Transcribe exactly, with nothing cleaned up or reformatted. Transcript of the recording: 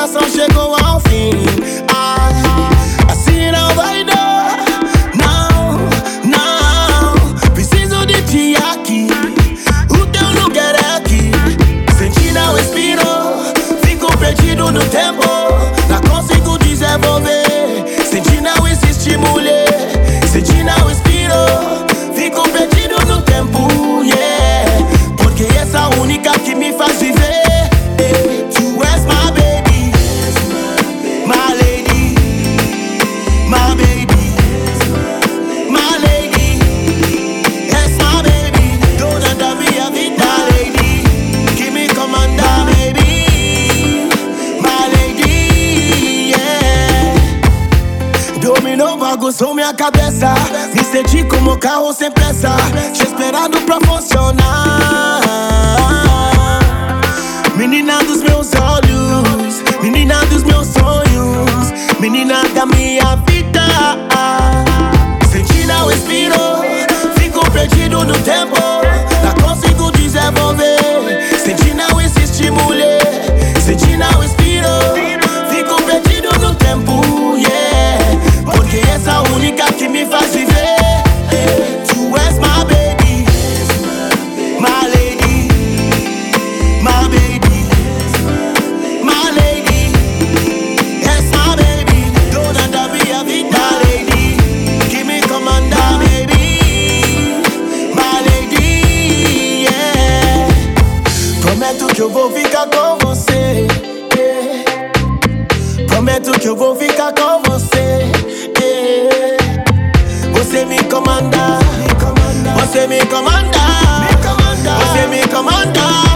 situação chegou ao fim. Ah, assim não vai dar. Não, não. Preciso de ti aqui. O teu lugar é aqui. Senti não respiro. Fico perdido no tempo. Não consigo desenvolver. Senti não existe mulher. Senti não respiro. Fico perdido no tempo, yeah. Porque essa é a única que me faz viver. Tu és my baby, my lady, my baby, my lady. És my baby, dona da minha vida, my lady, que me comanda, baby, my lady, yeah. Dominou, bagunçou minha cabeça. Me senti como carro sem pressa, te esperando pra funcionar. Menina dos meus olhos, menina dos meus sonhos, menina da minha vida. Senti não respiro, fico perdido no tempo. Não consigo desenvolver. Senti não existe mulher. Senti não respiro, fico perdido no tempo, yeah. Porque essa é a única que me faz viver. Tu és my baby, my lady, my baby, my lady. És my baby, dona da minha vida, my lady, que me comanda, baby, my lady, yeah. Prometo que eu vou ficar com você, yeah. Prometo que eu vou ficar com você, yeah. Você me comanda, você me comanda, você me comanda.